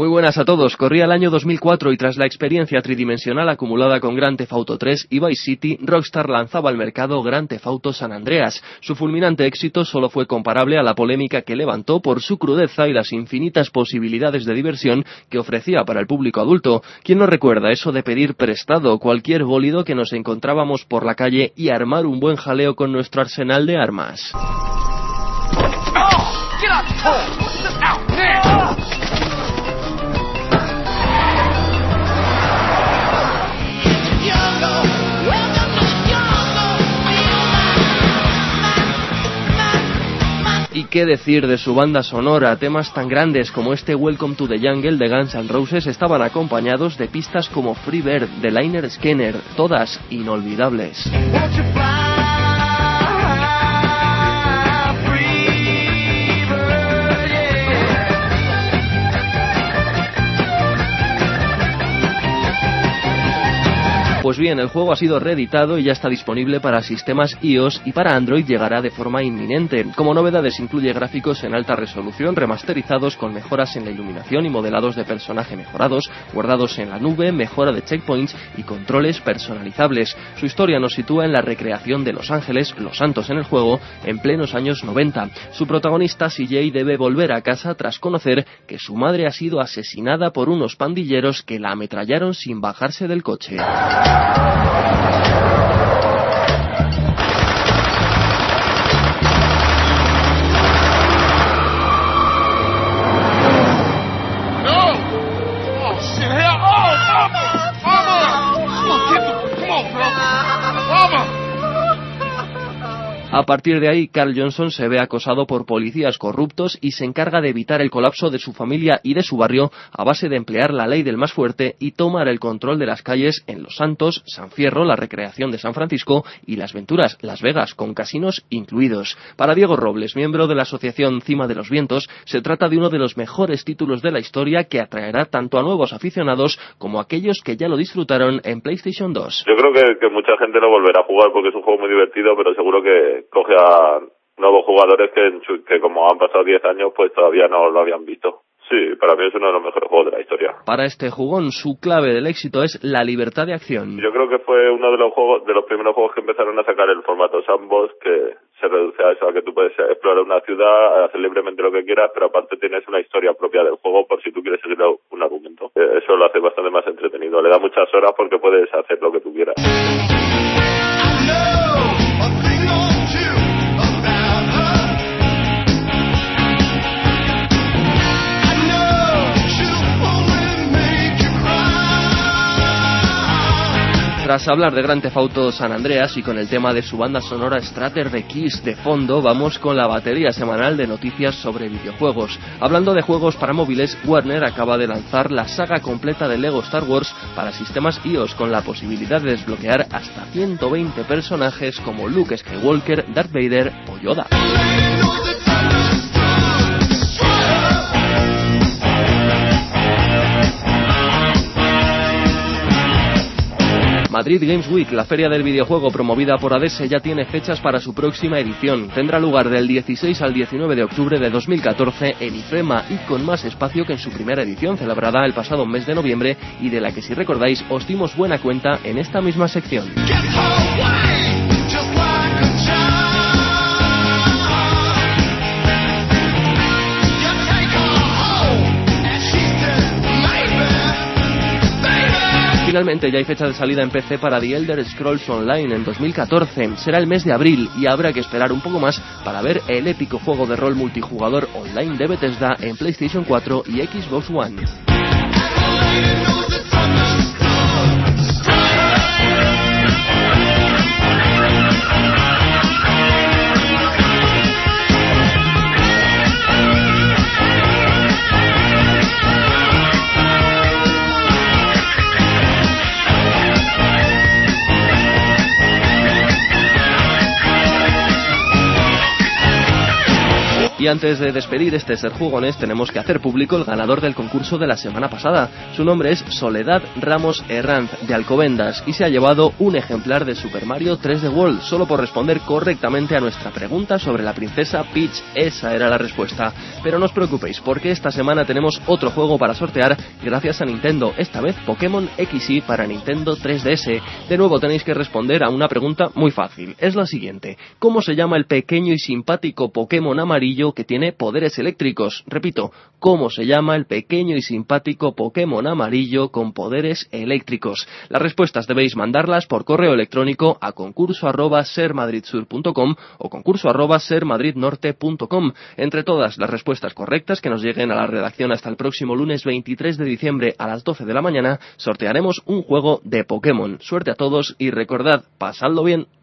Muy buenas a todos. Corría el año 2004 y tras la experiencia tridimensional acumulada con Grand Theft Auto 3 y Vice City, Rockstar lanzaba al mercado Grand Theft Auto San Andreas. Su fulminante éxito solo fue comparable a la polémica que levantó por su crudeza y las infinitas posibilidades de diversión que ofrecía para el público adulto. ¿Quién no recuerda eso de pedir prestado cualquier bólido que nos encontrábamos por la calle y armar un buen jaleo con nuestro arsenal de armas? ¿Y qué decir de su banda sonora? Temas tan grandes como este Welcome to the Jungle de Guns N' Roses estaban acompañados de pistas como Free Bird de Lynyrd Skynyrd, todas inolvidables. Pues bien, el juego ha sido reeditado y ya está disponible para sistemas iOS y para Android llegará de forma inminente. Como novedades incluye gráficos en alta resolución remasterizados con mejoras en la iluminación y modelados de personaje mejorados, guardados en la nube, mejora de checkpoints y controles personalizables. Su historia nos sitúa en la recreación de Los Ángeles, los santos en el juego, en plenos años 90. Su protagonista, CJ, debe volver a casa tras conocer que su madre ha sido asesinada por unos pandilleros que la ametrallaron sin bajarse del coche. A partir de ahí, Carl Johnson se ve acosado por policías corruptos y se encarga de evitar el colapso de su familia y de su barrio a base de emplear la ley del más fuerte y tomar el control de las calles en Los Santos, San Fierro, la recreación de San Francisco y Las Venturas, Las Vegas, con casinos incluidos. Para Diego Robles, miembro de la asociación Cima de los Vientos, se trata de uno de los mejores títulos de la historia que atraerá tanto a nuevos aficionados como a aquellos que ya lo disfrutaron en PlayStation 2. Yo creo que mucha gente lo volverá a jugar porque es un juego muy divertido, pero seguro que coge a nuevos jugadores que como han pasado 10 años pues todavía no lo habían visto. Sí, para mí es uno de los mejores juegos de la historia. Para este jugón, su clave del éxito es la libertad de acción. Yo creo que fue uno de los primeros juegos que empezaron a sacar el formato sandbox, que se reduce a eso, a que tú puedes explorar una ciudad, hacer libremente lo que quieras, pero aparte tienes una historia propia del juego por si tú quieres seguir un argumento. Eso lo hace bastante más entretenido. Le da muchas horas porque puedes hacer lo que tú quieras. Tras hablar de Grand Theft Auto San Andreas y con el tema de su banda sonora Stratter the Keys de fondo, vamos con la batería semanal de noticias sobre videojuegos. Hablando de juegos para móviles, Warner acaba de lanzar la saga completa de Lego Star Wars para sistemas iOS con la posibilidad de desbloquear hasta 120 personajes como Luke Skywalker, Darth Vader o Yoda. Madrid Games Week, la feria del videojuego promovida por ADS, ya tiene fechas para su próxima edición. Tendrá lugar del 16 al 19 de octubre de 2014 en IFEMA y con más espacio que en su primera edición, celebrada el pasado mes de noviembre y de la que, si recordáis, os dimos buena cuenta en esta misma sección. Finalmente ya hay fecha de salida en PC para The Elder Scrolls Online en 2014. Será el mes de abril y habrá que esperar un poco más para ver el épico juego de rol multijugador online de Bethesda en PlayStation 4 y Xbox One. Y antes de despedir este Ser Jugones, tenemos que hacer público el ganador del concurso de la semana pasada. Su nombre es Soledad Ramos Herranz, de Alcobendas, y se ha llevado un ejemplar de Super Mario 3D World, solo por responder correctamente a nuestra pregunta sobre la princesa Peach. Esa era la respuesta. Pero no os preocupéis, porque esta semana tenemos otro juego para sortear gracias a Nintendo, esta vez Pokémon XY para Nintendo 3DS. De nuevo tenéis que responder a una pregunta muy fácil. Es la siguiente: ¿cómo se llama el pequeño y simpático Pokémon amarillo que tiene poderes eléctricos? Repito, ¿cómo se llama el pequeño y simpático Pokémon amarillo con poderes eléctricos? Las respuestas debéis mandarlas por correo electrónico a concurso@sermadridsur.com o concurso@sermadridnorte.com. Entre todas las respuestas correctas que nos lleguen a la redacción hasta el próximo lunes 23 de diciembre a las 12 de la mañana, sortearemos un juego de Pokémon. Suerte a todos y recordad, pasadlo bien.